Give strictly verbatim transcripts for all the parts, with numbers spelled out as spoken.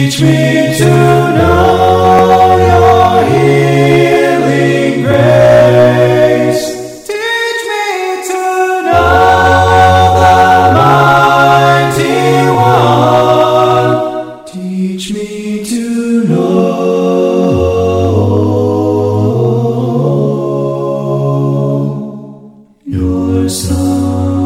Teach me to know your healing grace. Teach me to know the mighty one. Teach me to know your Son.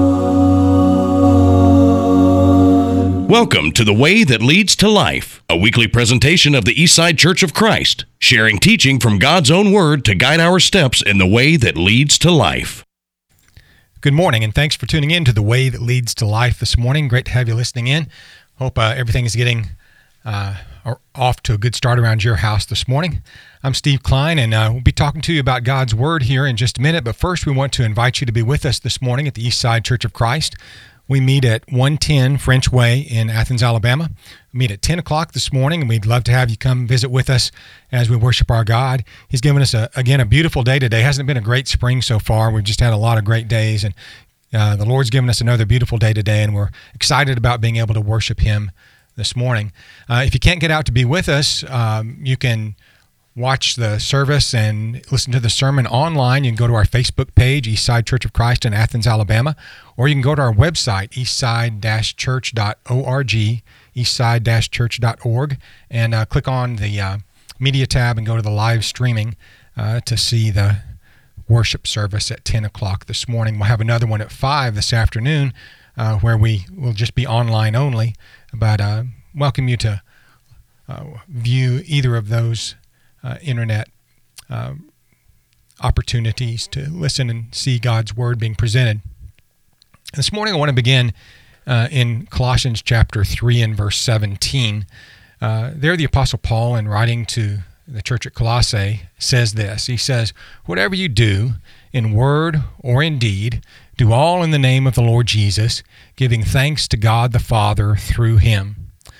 Welcome to The Way That Leads to Life, a weekly presentation of the Eastside Church of Christ, sharing teaching from God's own Word to guide our steps in the way that leads to life. Good morning, and thanks for tuning in to The Way That Leads to Life this morning. Great to have you listening in. Hope uh, everything is getting uh, off to a good start around your house this morning. I'm Steve Klein, and uh, we'll be talking to you about God's Word here in just a minute, but first we want to invite you to be with us this morning at the Eastside Church of Christ. We meet at one ten French Way in Athens, Alabama. We meet at ten o'clock this morning, and we'd love to have you come visit with us as we worship our God. He's given us, a, again, a beautiful day today. It hasn't been a great spring so far. We've just had a lot of great days, and uh, the Lord's given us another beautiful day today, and we're excited about being able to worship Him this morning. Uh, if you can't get out to be with us, um, you can watch the service and listen to the sermon online. You can go to our Facebook page, Eastside Church of Christ in Athens, Alabama, or you can go to our website, eastside dash church dot org, eastside dash church dot org, and uh, click on the uh, media tab and go to the live streaming uh, to see the worship service at ten o'clock this morning. We'll have another one at five this afternoon uh, where we will just be online only, but uh, welcome you to uh, view either of those Uh, internet uh, opportunities to listen and see God's Word being presented. This morning I want to begin uh, in Colossians chapter three and verse seventeen. Uh, there the Apostle Paul, in writing to the church at Colossae, says this. He says, "Whatever you do, in word or in deed, do all in the name of the Lord Jesus, giving thanks to God the Father through Him."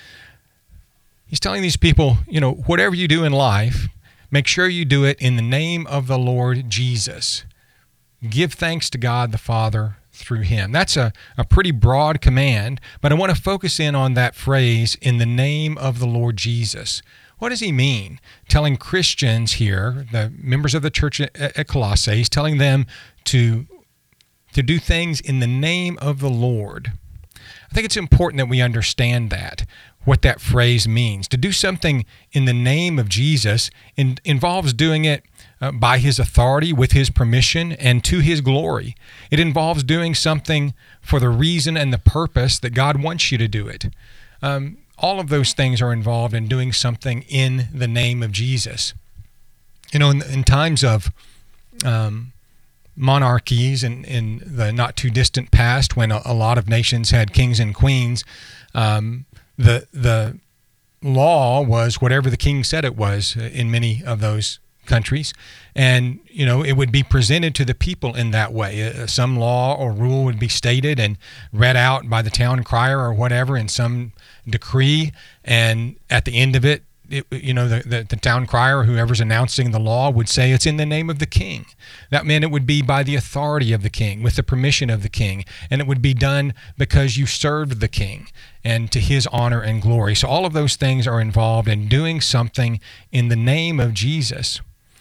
He's telling these people, you know, whatever you do in life, make sure you do it in the name of the Lord Jesus. Give thanks to God the Father through Him. That's a, a pretty broad command, but I want to focus in on that phrase, in the name of the Lord Jesus. What does he mean? Telling Christians here, the members of the church at, at Colossae, he's telling them to, to do things in the name of the Lord. I think it's important that we understand that, what that phrase means. To do something in the name of Jesus in, involves doing it uh, by His authority, with His permission, and to His glory. It involves doing something for the reason and the purpose that God wants you to do it. Um, all of those things are involved in doing something in the name of Jesus. You know, in, in times of um, monarchies in, in the not too distant past, when a, a lot of nations had kings and queens, um, The the law was whatever the king said it was in many of those countries. And, you know, it would be presented to the people in that way. Uh, some law or rule would be stated and read out by the town crier or whatever in some decree. And at the end of it, it you know, the, the, the town crier or whoever's announcing the law would say it's in the name of the king. That meant it would be by the authority of the king, with the permission of the king. And it would be done because you served the king and to his honor and glory. So all of those things are involved in doing something in the name of Jesus.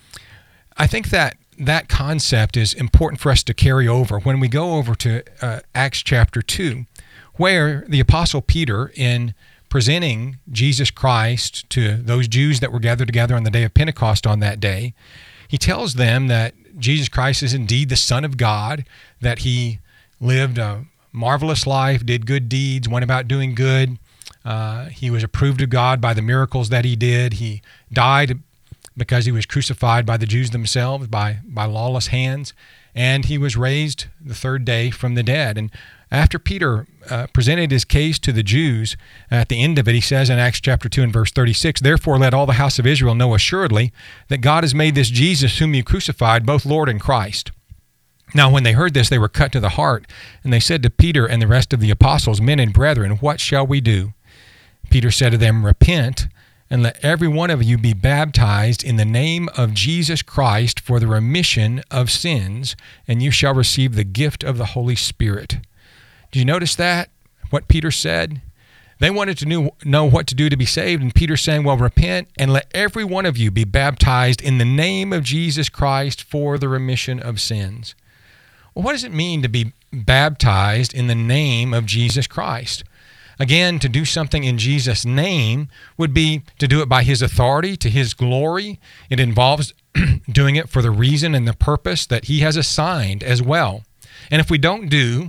I think that that concept is important for us to carry over when we go over to uh, Acts chapter two, where the Apostle Peter, in presenting Jesus Christ to those Jews that were gathered together on the day of Pentecost on that day, he tells them that Jesus Christ is indeed the Son of God, that He lived a marvelous life, did good deeds, went about doing good. Uh, he was approved of God by the miracles that He did. He died because He was crucified by the Jews themselves, by, by lawless hands, and He was raised the third day from the dead. And after Peter uh, presented his case to the Jews, at the end of it, he says in Acts chapter two and verse thirty-six, "Therefore let all the house of Israel know assuredly that God has made this Jesus whom you crucified both Lord and Christ." Now when they heard this, they were cut to the heart, and they said to Peter and the rest of the apostles, "Men and brethren, what shall we do?" Peter said to them, "Repent, and let every one of you be baptized in the name of Jesus Christ for the remission of sins, and you shall receive the gift of the Holy Spirit." Do you notice that, what Peter said? They wanted to knew, know what to do to be saved, and Peter's saying, well, repent and let every one of you be baptized in the name of Jesus Christ for the remission of sins. Well, what does it mean to be baptized in the name of Jesus Christ? Again, to do something in Jesus' name would be to do it by his authority, to his glory. It involves doing it for the reason and the purpose that he has assigned as well. And if we don't do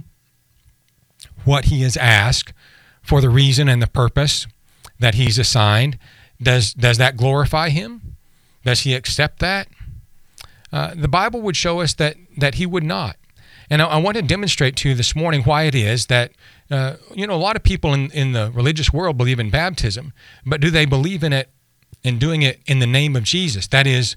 what he has asked for the reason and the purpose that he's assigned, does does that glorify him? Does he accept that? Uh, the Bible would show us that that he would not. And I, I want to demonstrate to you this morning why it is that, uh, you know, a lot of people in, in the religious world believe in baptism, but do they believe in it and doing it in the name of Jesus? That is,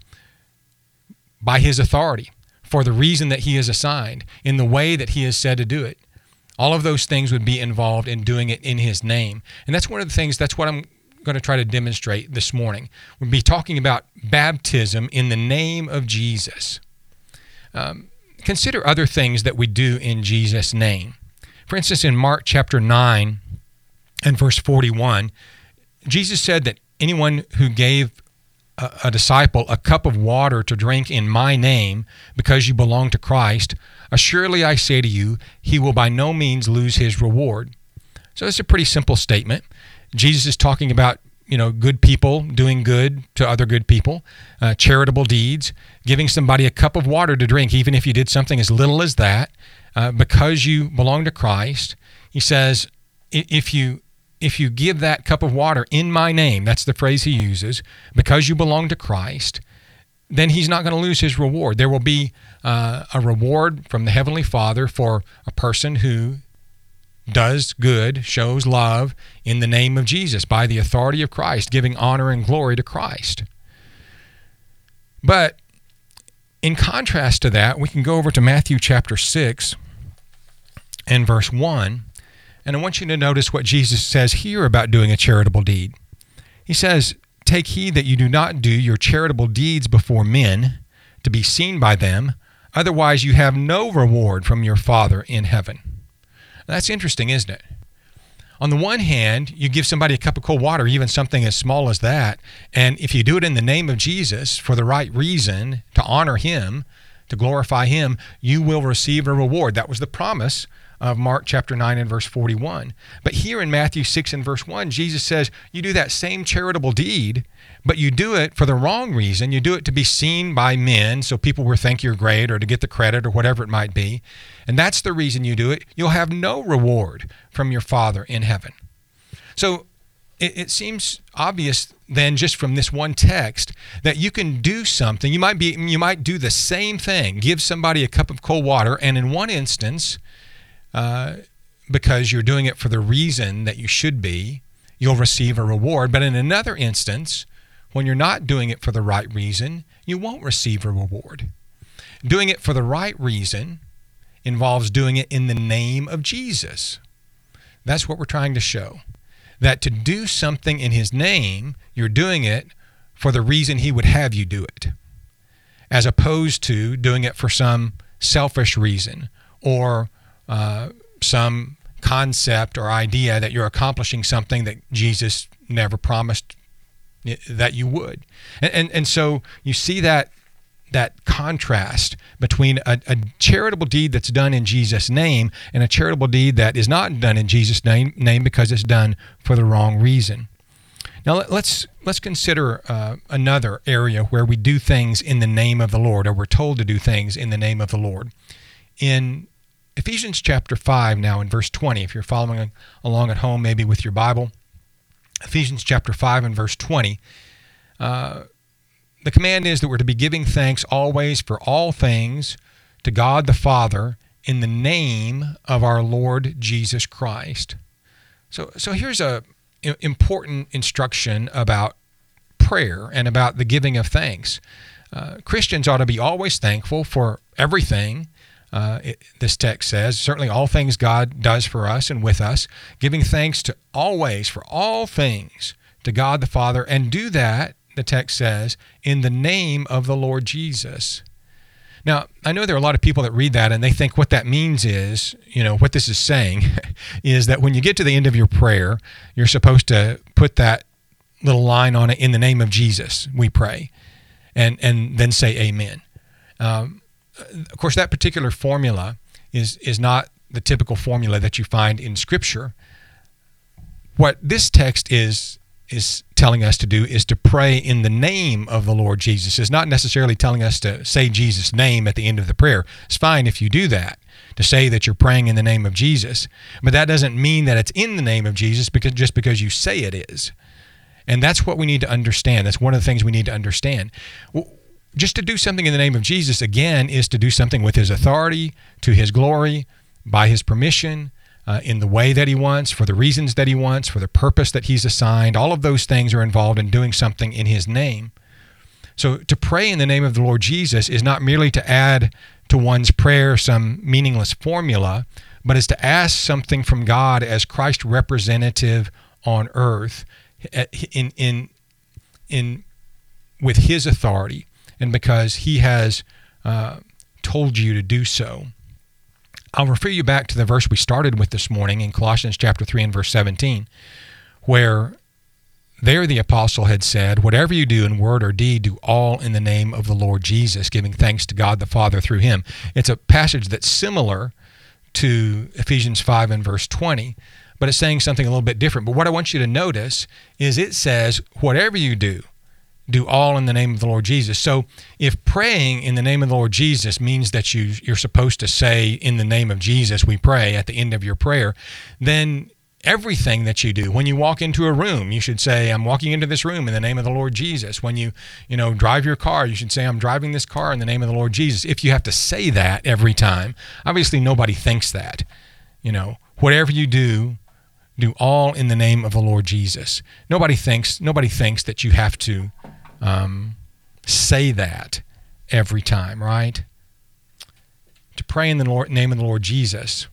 by his authority, for the reason that he has assigned, in the way that he has said to do it. All of those things would be involved in doing it in his name. And that's one of the things, that's what I'm going to try to demonstrate this morning. We'll be talking about baptism in the name of Jesus. Um, consider other things that we do in Jesus' name. For instance, in Mark chapter nine and verse forty-one, Jesus said that anyone who gave a, a disciple a cup of water to drink in my name because you belong to Christ, assuredly I say to you, he will by no means lose his reward. So it's a pretty simple statement. Jesus is talking about, you know, good people doing good to other good people, uh, charitable deeds, giving somebody a cup of water to drink, even if you did something as little as that, uh, because you belong to Christ. He says, if you if you give that cup of water in my name, that's the phrase he uses, because you belong to Christ, then he's not going to lose his reward. There will be uh, a reward from the Heavenly Father for a person who does good, shows love in the name of Jesus, by the authority of Christ, giving honor and glory to Christ. But in contrast to that, we can go over to Matthew chapter six and verse one, and I want you to notice what Jesus says here about doing a charitable deed. He says, take heed that you do not do your charitable deeds before men to be seen by them, otherwise you have no reward from your Father in heaven. That's interesting, isn't it? On the one hand, you give somebody a cup of cold water, even something as small as that, and if you do it in the name of Jesus for the right reason, to honor him, to glorify him, you will receive a reward. That was the promise of Mark chapter nine and verse forty-one. But here in Matthew six and verse one, Jesus says you do that same charitable deed, but you do it for the wrong reason. You do it to be seen by men so people will think you're great, or to get the credit, or whatever it might be. And that's the reason you do it. You'll have no reward from your Father in heaven. So it, it seems obvious then, just from this one text, that you can do something. You might be, you might do the same thing, give somebody a cup of cold water, and in one instance, uh, because you're doing it for the reason that you should be, you'll receive a reward. But in another instance, when you're not doing it for the right reason, you won't receive a reward. Doing it for the right reason involves doing it in the name of Jesus. That's what we're trying to show. That to do something in his name, you're doing it for the reason he would have you do it, as opposed to doing it for some selfish reason, or uh, some concept or idea that you're accomplishing something that Jesus never promised that you would. And, and, and so you see that that contrast between a, a charitable deed that's done in Jesus' name and a charitable deed that is not done in Jesus' name, name because it's done for the wrong reason. Now let, let's let's consider uh, another area where we do things in the name of the Lord, or we're told to do things in the name of the Lord. In Ephesians chapter five now in verse twenty, if you're following along at home maybe with your Bible, Ephesians chapter five and verse twenty, uh, the command is that we're to be giving thanks always for all things to God the Father in the name of our Lord Jesus Christ. So, so here's a important instruction about prayer and about the giving of thanks. Uh, Christians ought to be always thankful for everything. Uh, it, this text says, certainly all things God does for us and with us, giving thanks to always for all things to God the Father, and do that, the text says, in the name of the Lord Jesus. Now, I know there are a lot of people that read that and they think what that means is, you know, what this is saying is that when you get to the end of your prayer, you're supposed to put that little line on it, in the name of Jesus, we pray, and, and then say amen. Um, of course, that particular formula is, is not the typical formula that you find in Scripture. What this text is is telling us to do is to pray in the name of the Lord Jesus. It's not necessarily telling us to say Jesus' name at the end of the prayer. It's fine if you do that, to say that you're praying in the name of Jesus, but that doesn't mean that it's in the name of Jesus because just because you say it is. And that's what we need to understand. That's one of the things we need to understand. Just to do something in the name of Jesus, again, is to do something with his authority, to his glory, by his permission, Uh, in the way that he wants, for the reasons that he wants, for the purpose that he's assigned. All of those things are involved in doing something in his name. So to pray in the name of the Lord Jesus is not merely to add to one's prayer some meaningless formula, but is to ask something from God as Christ's representative on earth in in in with his authority, and because he has uh, told you to do so. I'll refer you back to the verse we started with this morning in Colossians chapter three and verse seventeen, where there the apostle had said, whatever you do in word or deed, do all in the name of the Lord Jesus, giving thanks to God the Father through him. It's a passage that's similar to Ephesians five and verse twenty, but it's saying something a little bit different. But what I want you to notice is it says, whatever you do, do all in the name of the Lord Jesus. So if praying in the name of the Lord Jesus means that you, you're supposed to say, in the name of Jesus, we pray at the end of your prayer, then everything that you do, when you walk into a room, you should say, I'm walking into this room in the name of the Lord Jesus. When you, you know, drive your car, you should say, I'm driving this car in the name of the Lord Jesus. If you have to say that every time, obviously nobody thinks that. You know, whatever you do, do all in the name of the Lord Jesus. Nobody thinks, nobody thinks that you have to Um, say that every time, right? To pray in the Lord, name of the Lord Jesus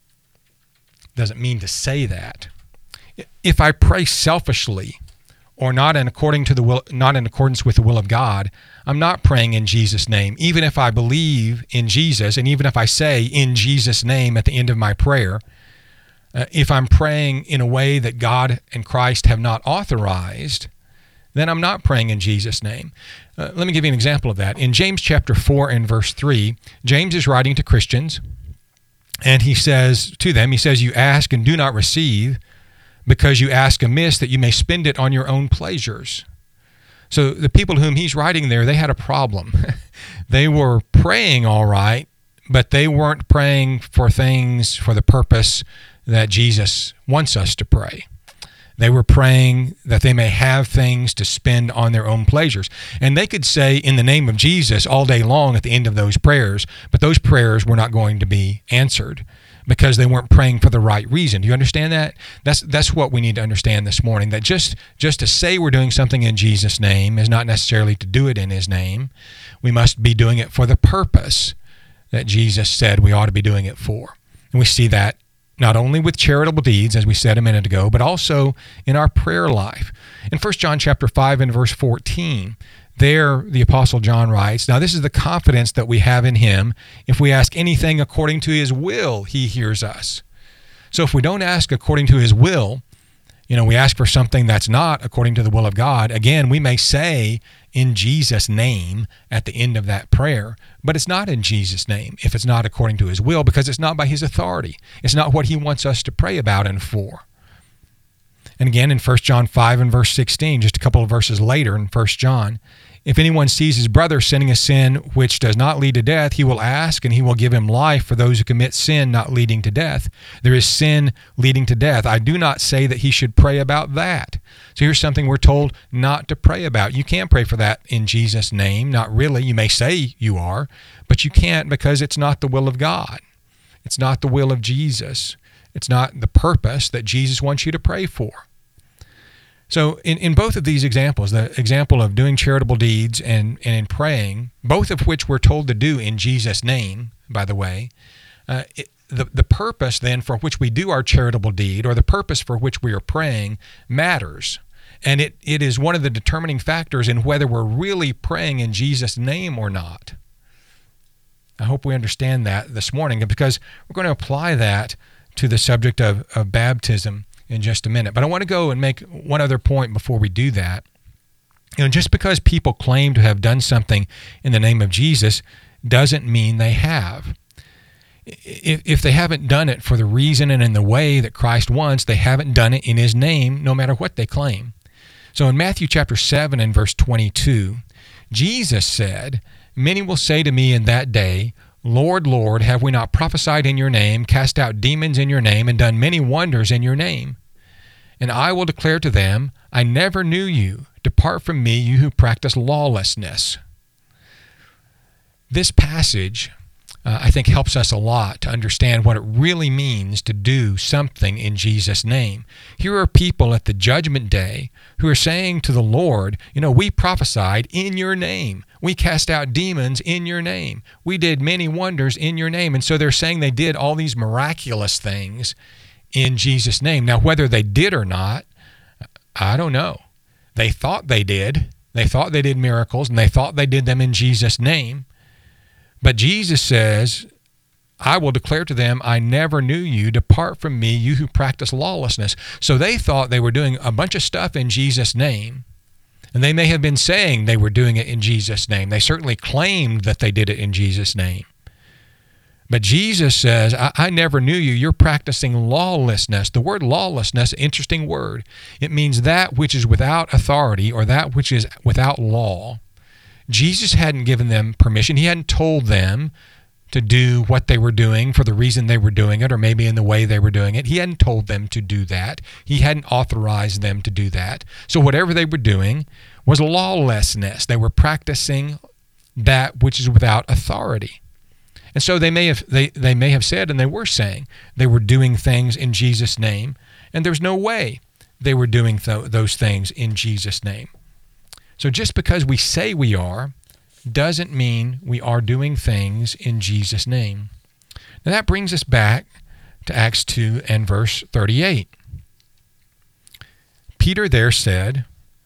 doesn't mean to say that. If I pray selfishly or not in according to the will, not in accordance with the will of God, I'm not praying in Jesus' name. Even if I believe in Jesus, and even if I say in Jesus' name at the end of my prayer, uh, if I'm praying in a way that God and Christ have not authorized, then I'm not praying in Jesus' name. Uh, let me give you an example of that. In James chapter four and verse three, James is writing to Christians, and he says to them, he says, you ask and do not receive, because you ask amiss that you may spend it on your own pleasures. So the people whom he's writing there, they had a problem. They were praying all right, but they weren't praying for things for the purpose that Jesus wants us to pray. They were praying that they may have things to spend on their own pleasures. And they could say in the name of Jesus all day long at the end of those prayers, but those prayers were not going to be answered because they weren't praying for the right reason. Do you understand that? That's that's what we need to understand this morning, that just, just to say we're doing something in Jesus' name is not necessarily to do it in his name. We must be doing it for the purpose that Jesus said we ought to be doing it for. And we see that not only with charitable deeds, as we said a minute ago, but also in our prayer life. In First John chapter five and verse fourteen, there the Apostle John writes, now this is the confidence that we have in him. If we ask anything according to his will, he hears us. So if we don't ask according to his will, you know, we ask for something that's not according to the will of God, again, we may say in Jesus' name at the end of that prayer, but it's not in Jesus' name if it's not according to his will, because it's not by his authority. It's not what he wants us to pray about and for. And again, in First John five and verse sixteen, just a couple of verses later in First John, if anyone sees his brother sinning a sin which does not lead to death, he will ask, and he will give him life for those who commit sin not leading to death. There is sin leading to death. I do not say that he should pray about that. So here's something we're told not to pray about. You can't pray for that in Jesus' name. Not really. You may say you are, but you can't because it's not the will of God. It's not the will of Jesus. It's not the purpose that Jesus wants you to pray for. So in, in both of these examples, the example of doing charitable deeds and, and in praying, both of which we're told to do in Jesus' name, by the way, uh, it, the, the purpose then for which we do our charitable deed, or the purpose for which we are praying, matters. And it, it is one of the determining factors in whether we're really praying in Jesus' name or not. I hope we understand that this morning, because we're going to apply that to the subject of, of baptism in just a minute. But I want to go and make one other point before we do that. You know, just because people claim to have done something in the name of Jesus doesn't mean they have. If, if they haven't done it for the reason and in the way that Christ wants, they haven't done it in his name, no matter what they claim. So in Matthew chapter seven and verse twenty-two, Jesus said, "Many will say to me in that day, Lord, Lord, have we not prophesied in your name, cast out demons in your name, and done many wonders in your name? And I will declare to them, I never knew you. Depart from me, you who practice lawlessness." This passage, uh, I think, helps us a lot to understand what it really means to do something in Jesus' name. Here are people at the judgment day who are saying to the Lord, you know, we prophesied in your name. We cast out demons in your name. We did many wonders in your name. And so they're saying they did all these miraculous things in Jesus' name. Now, whether they did or not, I don't know. They thought they did. They thought they did miracles, and they thought they did them in Jesus' name. But Jesus says, I will declare to them, I never knew you. Depart from me, you who practice lawlessness. So they thought they were doing a bunch of stuff in Jesus' name, and they may have been saying they were doing it in Jesus' name. They certainly claimed that they did it in Jesus' name. But Jesus says, I, I never knew you. You're practicing lawlessness. The word lawlessness, interesting word. It means that which is without authority, or that which is without law. Jesus hadn't given them permission. He hadn't told them to do what they were doing for the reason they were doing it, or maybe in the way they were doing it. He hadn't told them to do that. He hadn't authorized them to do that. So whatever they were doing was lawlessness. They were practicing that which is without authority. And so they may have they, they may have said, and they were saying, they were doing things in Jesus' name, and there's no way they were doing th- those things in Jesus' name. So just because we say we are doesn't mean we are doing things in Jesus' name. Now that brings us back to Acts two and verse thirty-eight. Peter there said,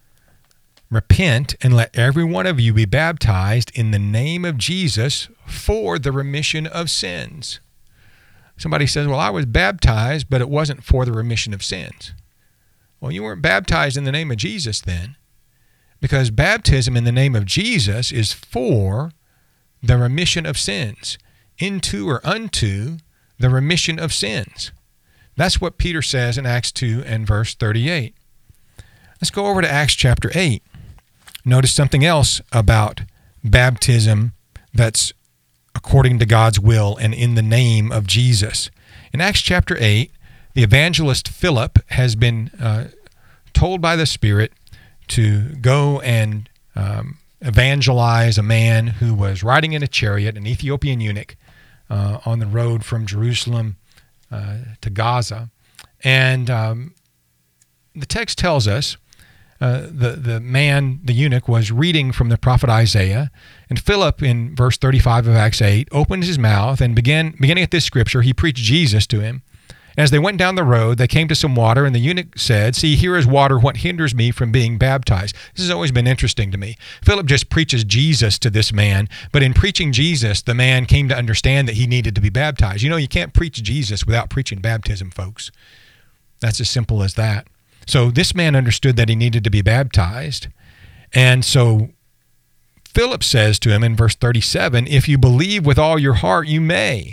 "Repent and let every one of you be baptized in the name of Jesus for the remission of sins." Somebody says, well, I was baptized, but it wasn't for the remission of sins. Well, you weren't baptized in the name of Jesus then, because baptism in the name of Jesus is for the remission of sins, into or unto the remission of sins. That's what Peter says in Acts two and verse thirty-eight. Let's go over to Acts chapter eight. Notice something else about baptism that's according to God's will and in the name of Jesus. In Acts chapter eight, the evangelist Philip has been uh, told by the Spirit to go and um, evangelize a man who was riding in a chariot, an Ethiopian eunuch, uh, on the road from Jerusalem uh, to Gaza. And um, the text tells us uh, the, the man, the eunuch, was reading from the prophet Isaiah. And Philip, in verse thirty-five of Acts eight, opened his mouth and began, beginning at this scripture, he preached Jesus to him. As they went down the road, they came to some water, and the eunuch said, "See, here is water. What hinders me from being baptized?" This has always been interesting to me. Philip just preaches Jesus to this man, but in preaching Jesus, the man came to understand that he needed to be baptized. You know, you can't preach Jesus without preaching baptism, folks. That's as simple as that. So this man understood that he needed to be baptized, and so Philip says to him in verse thirty-seven, "If you believe with all your heart, you may."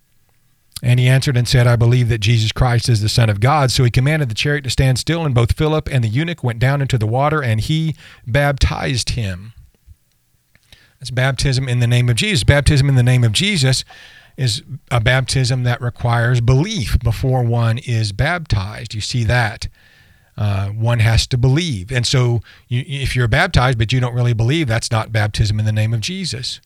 And he answered and said, "I believe that Jesus Christ is the Son of God." So he commanded the chariot to stand still, and both Philip and the eunuch went down into the water, and he baptized him. That's baptism in the name of Jesus. Baptism in the name of Jesus is a baptism that requires belief before one is baptized. You see that. Uh, one has to believe. And so you, if you're baptized but you don't really believe, that's not baptism in the name of Jesus.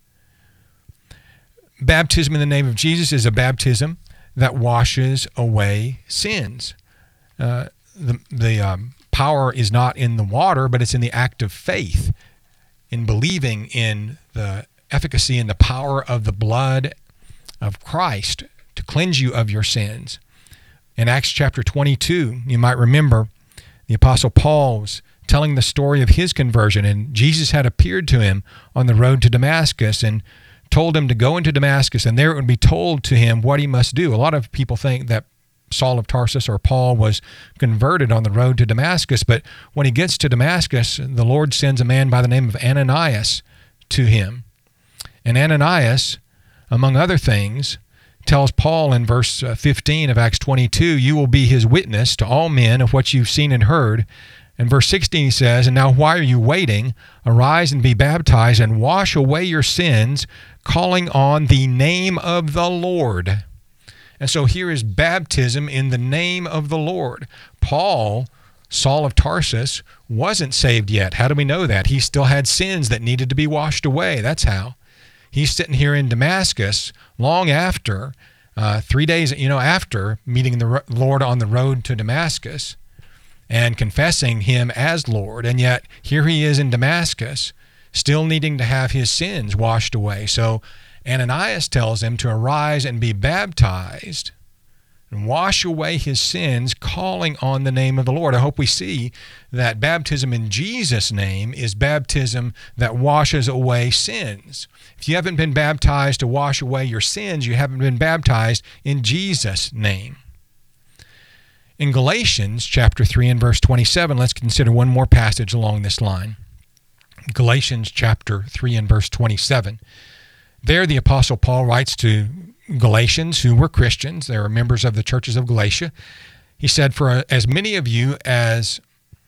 Baptism in the name of Jesus is a baptism that washes away sins. Uh, the the um, power is not in the water, but it's in the act of faith, in believing in the efficacy and the power of the blood of Christ to cleanse you of your sins. In Acts chapter twenty-two, you might remember the Apostle Paul was telling the story of his conversion, and Jesus had appeared to him on the road to Damascus and told him to go into Damascus, and there it would be told to him what he must do. A lot of people think that Saul of Tarsus or Paul was converted on the road to Damascus, but when he gets to Damascus, the Lord sends a man by the name of Ananias to him. And Ananias, among other things, tells Paul in verse fifteen of Acts twenty-two, you will be his witness to all men of what you've seen and heard. And verse sixteen he says, and now why are you waiting? Arise and be baptized and wash away your sins, calling on the name of the Lord. And so here is baptism in the name of the Lord. Paul, Saul of Tarsus, wasn't saved yet. How do we know that? He still had sins that needed to be washed away. That's how. He's sitting here in Damascus long after, uh, three days, you know, after meeting the Lord on the road to Damascus and confessing him as Lord. And yet here he is in Damascus, still needing to have his sins washed away. So Ananias tells him to arise and be baptized and wash away his sins, calling on the name of the Lord. I hope we see that baptism in Jesus' name is baptism that washes away sins. If you haven't been baptized to wash away your sins, you haven't been baptized in Jesus' name. In Galatians chapter three and verse twenty-seven, let's consider one more passage along this line. Galatians chapter three and verse twenty-seven. There the Apostle Paul writes to Galatians who were Christians. They were members of the churches of Galatia. He said, for as many of you as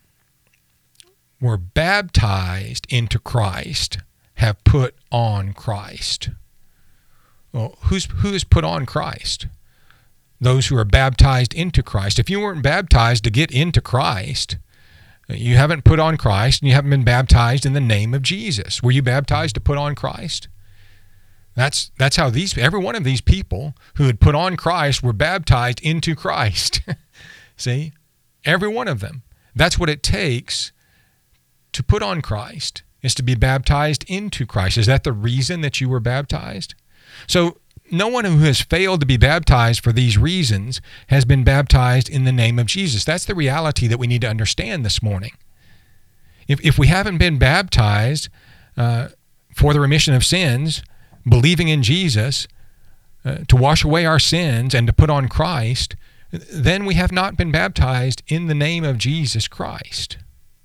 were baptized into Christ have put on Christ. Well, who's, who is put on Christ? Those who are baptized into Christ. If you weren't baptized to get into Christ, you haven't put on Christ and you haven't been baptized in the name of Jesus. Were you baptized to put on Christ? That's that's how these every one of these people who had put on Christ were baptized into Christ. See? Every one of them. That's what it takes to put on Christ, is to be baptized into Christ. Is that the reason that you were baptized? So no one who has failed to be baptized for these reasons has been baptized in the name of Jesus. That's the reality that we need to understand this morning. If if we haven't been baptized uh, for the remission of sins, believing in Jesus uh, to wash away our sins and to put on Christ, then we have not been baptized in the name of Jesus Christ.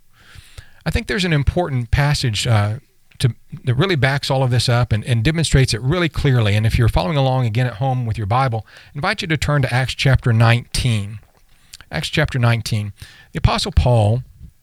I think there's an important passage uh, to, that really backs all of this up and, and demonstrates it really clearly. And if you're following along again at home with your Bible, I invite you to turn to Acts chapter nineteen. Acts chapter nineteen. The Apostle Paul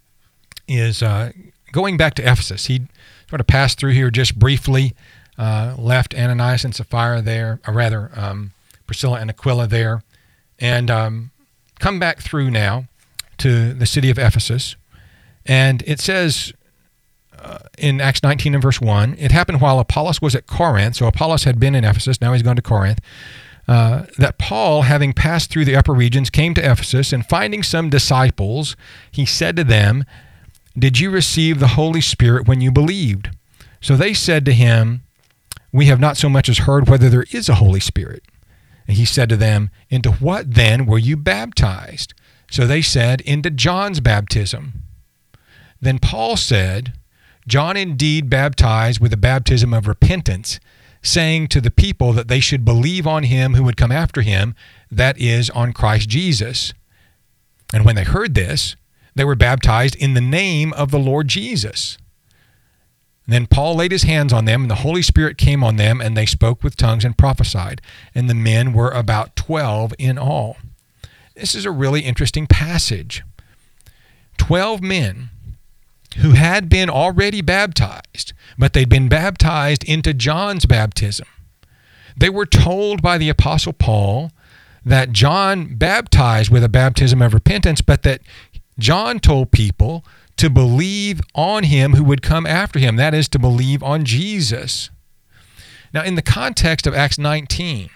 is uh, going back to Ephesus. He sort of passed through here just briefly, Uh, left Ananias and Sapphira there, or rather um, Priscilla and Aquila there, and um, come back through now to the city of Ephesus. And it says uh, in Acts nineteen and verse one, it happened while Apollos was at Corinth, so Apollos had been in Ephesus, now he's gone to Corinth, uh, that Paul, having passed through the upper regions, came to Ephesus, and finding some disciples, he said to them, did you receive the Holy Spirit when you believed? So they said to him, we have not so much as heard whether there is a Holy Spirit. And he said to them, into what then were you baptized? So they said, into John's baptism. Then Paul said, John indeed baptized with the baptism of repentance, saying to the people that they should believe on him who would come after him, that is, on Christ Jesus. And when they heard this, they were baptized in the name of the Lord Jesus. Then Paul laid his hands on them, and the Holy Spirit came on them, and they spoke with tongues and prophesied. And the men were about twelve in all. This is a really interesting passage. Twelve men who had been already baptized, but they'd been baptized into John's baptism. They were told by the Apostle Paul that John baptized with a baptism of repentance, but that John told people to believe on him who would come after him, that is, to believe on Jesus. Now, in the context of Acts nineteen,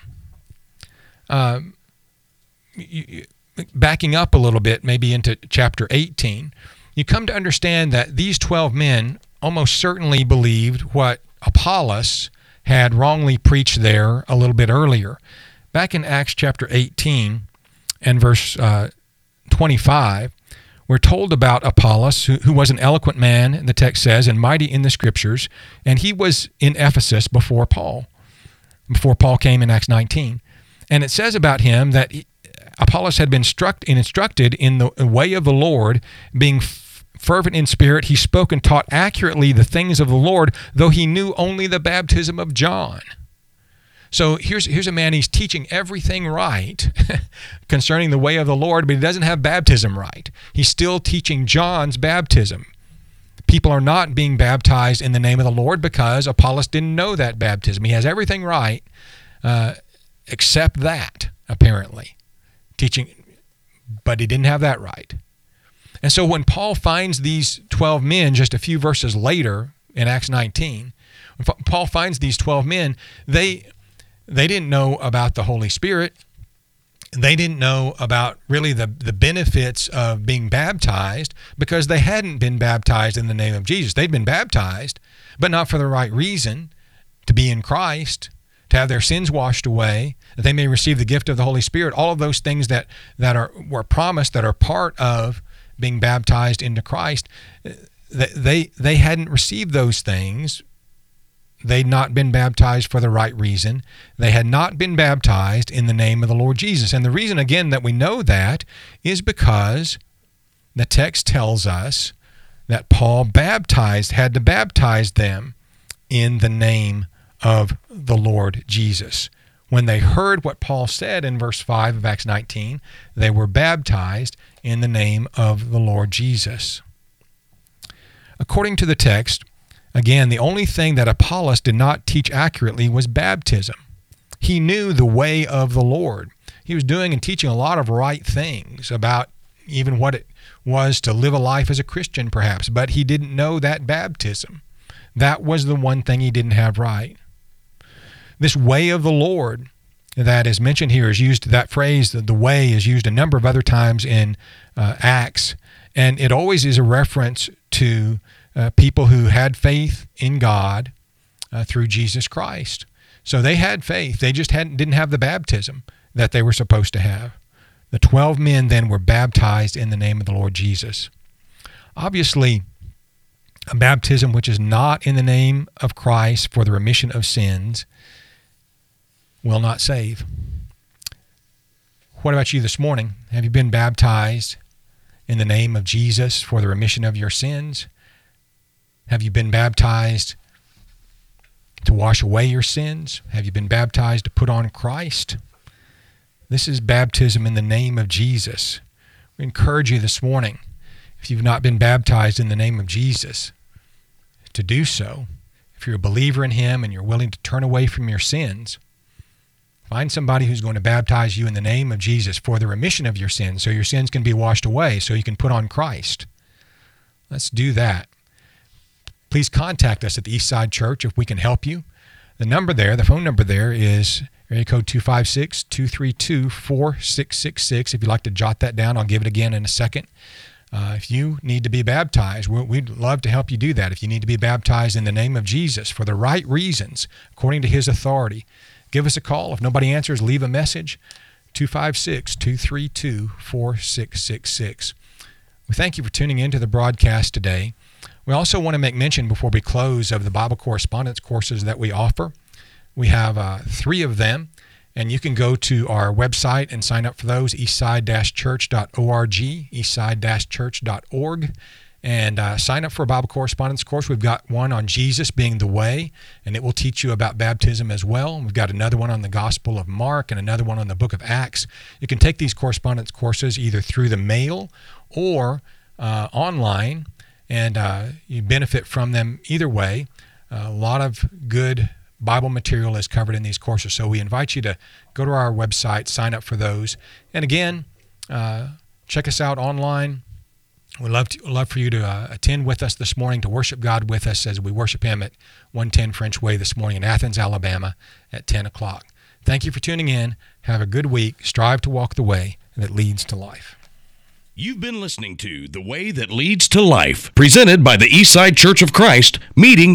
um, you, you, backing up a little bit, maybe into chapter eighteen, you come to understand that these twelve men almost certainly believed what Apollos had wrongly preached there a little bit earlier. Back in Acts chapter eighteen and verse uh, twenty-five, we're told about Apollos, who, who was an eloquent man, the text says, and mighty in the Scriptures, and he was in Ephesus before Paul, before Paul came in Acts nineteen. And it says about him that he, Apollos had been instruct, instructed in the way of the Lord, being f- fervent in spirit. He spoke and taught accurately the things of the Lord, though he knew only the baptism of John. So here's here's a man, he's teaching everything right concerning the way of the Lord, but he doesn't have baptism right. He's still teaching John's baptism. People are not being baptized in the name of the Lord because Apollos didn't know that baptism. He has everything right uh, except that, apparently. Teaching, but he didn't have that right. And so when Paul finds these twelve men just a few verses later in Acts nineteen, when Paul finds these twelve men, they... They didn't know about the Holy Spirit. They didn't know about really the, the benefits of being baptized because they hadn't been baptized in the name of Jesus. They'd been baptized, but not for the right reason, to be in Christ, to have their sins washed away, that they may receive the gift of the Holy Spirit. All of those things that, that are were promised, that are part of being baptized into Christ, they, they hadn't received those things. They'd not been baptized for the right reason. They had not been baptized in the name of the Lord Jesus. And the reason, again, that we know that is because the text tells us that Paul baptized, had to baptize them in the name of the Lord Jesus. When they heard what Paul said in verse five of Acts nineteen, they were baptized in the name of the Lord Jesus. According to the text, again, the only thing that Apollos did not teach accurately was baptism. He knew the way of the Lord. He was doing and teaching a lot of right things about even what it was to live a life as a Christian, perhaps, but he didn't know that baptism. That was the one thing he didn't have right. This way of the Lord that is mentioned here is used, that phrase, the way, is used a number of other times in uh, Acts, and it always is a reference to Uh, people who had faith in God uh, through Jesus Christ. So they had faith. They just hadn't didn't have the baptism that they were supposed to have. The twelve men then were baptized in the name of the Lord Jesus. Obviously, a baptism which is not in the name of Christ for the remission of sins will not save. What about you this morning? Have you been baptized in the name of Jesus for the remission of your sins? Have you been baptized to wash away your sins? Have you been baptized to put on Christ? This is baptism in the name of Jesus. We encourage you this morning, if you've not been baptized in the name of Jesus, to do so. If you're a believer in Him and you're willing to turn away from your sins, find somebody who's going to baptize you in the name of Jesus for the remission of your sins, so your sins can be washed away, so you can put on Christ. Let's do that. Please contact us at the Eastside Church if we can help you. The number there, the phone number there is area code two five six, two three two, four six six six. If you'd like to jot that down, I'll give it again in a second. Uh, if you need to be baptized, we'd love to help you do that. If you need to be baptized in the name of Jesus for the right reasons, according to His authority, give us a call. If nobody answers, leave a message, two five six, two three two, four six six six. We thank you for tuning in to the broadcast today. We also want to make mention before we close of the Bible correspondence courses that we offer. We have uh, three of them, and you can go to our website and sign up for those, eastside dash church dot org, eastside dash church dot org, and uh, sign up for a Bible correspondence course. We've got one on Jesus being the way, and it will teach you about baptism as well. We've got another one on the Gospel of Mark and another one on the book of Acts. You can take these correspondence courses either through the mail or uh, online, and uh, you benefit from them either way. Uh, a lot of good Bible material is covered in these courses, so we invite you to go to our website, sign up for those. And again, uh, check us out online. We'd love, to, love for you to uh, attend with us this morning, to worship God with us as we worship Him at one ten French Way this morning in Athens, Alabama at ten o'clock. Thank you for tuning in. Have a good week. Strive to walk the way that leads to life. You've been listening to The Way That Leads to Life, presented by the Eastside Church of Christ, meeting